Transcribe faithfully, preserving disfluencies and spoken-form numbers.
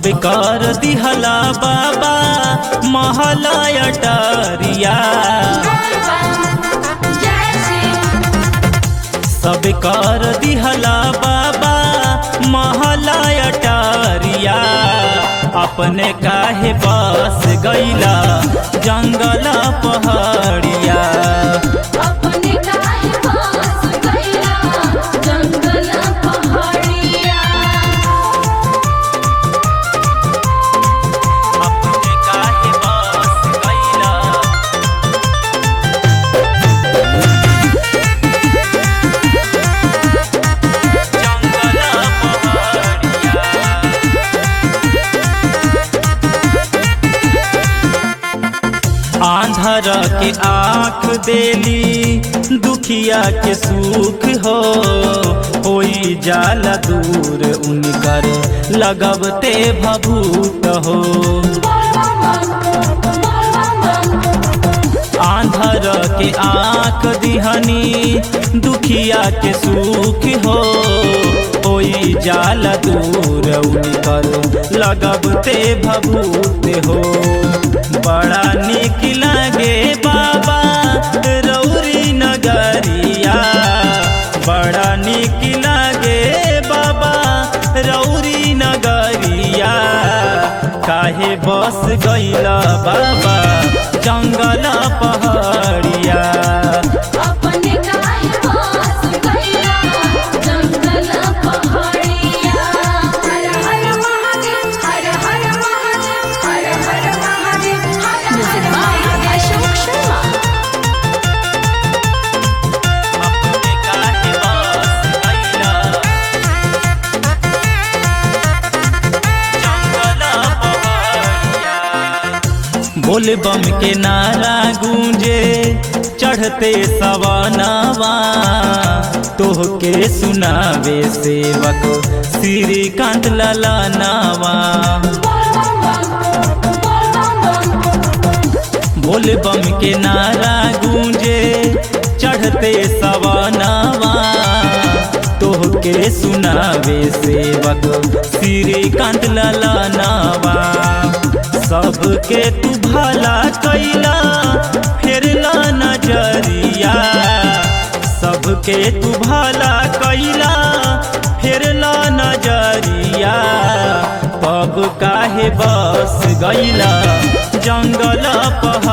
सब कर दिहला बाबा महला अटारिया, सब कर दिहला बाबा महला अटारिया। अपने काहे बस गईला जंगल पहाड़िया, अपने काहे बस गईला जंगल पहाड़िया। अपने काहे बस गईला जंगल पहाड़िया। आंधर के आँख देली दुखिया के सुख हो, होई जाला दूर उनकर लगबते भभूत हो। आंधर के आँख दिहनी दुखिया के सुख हो, होई जाला दूर उनकर लगबते भभूत हो। बड़ा निक लागे बाबा रौरी नगरिया, बड़ा निक लागे बाबा रौरी नगरिया। काहे बस गईला बाबा जंगल पहाड़िया, अपने काहे बस गईला जंगल पहाड़िया। हर हर महादेव, हर हर महादेव, हर हर महादेव, हर हर महादेव। अशोक शर्मा। अपने काहे बस गईला जंगल पहाड़िया। बोल बम के नारा गूंजे चढ़ते सवानावा, तोहके सुनावे सेवक श्रीकांत ललनावा। बोल बम के नारा गूंजे चढ़ते सवानावा, तोहके सुनावे सेवक श्रीकांत ललनावा। सबके तू भला कैला फेरला नजरिया, सबके तू भला कैला फेरला नजरिया। तब काहे बस गईला जंगल पहाड़िया।